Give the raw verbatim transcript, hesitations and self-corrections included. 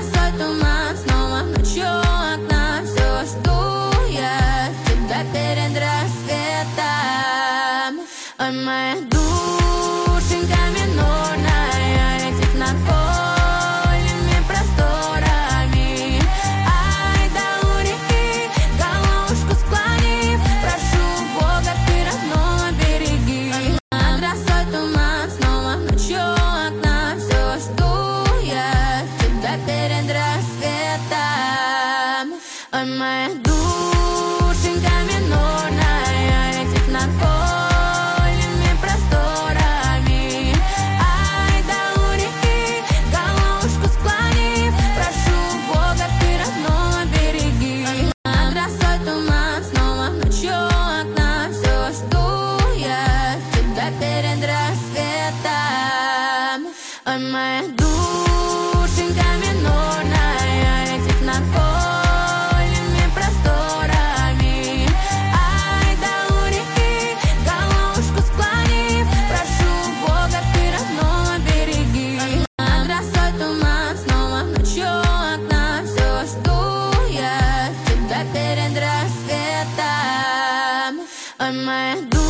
росой туман, снова ночью у окна. Все жду я тебя перед рассветом. Ой, моя душенька минорная летит над полными просторами. Ай, да у реки, головушку склонив, прошу Бога, ты родной береги. Над росой туман, снова ночью у окна. Все жду я тебя перед рассветом. Ой, моя душенька минорная летит над полными просторами. Ай, да у реки, головушку склонив, прошу Бога, ты родной береги. Над росой туман, снова ночью у окна. Все жду я тебя перед рассветом. Ой, моя душенька минорная летит над полными просторами. Ай, да у реки, головушку склонив, прошу Бога, ты родной береги. Над росой туман, снова ночью у окна. Все жду я тебя перед рассветом. Ой, моя душа.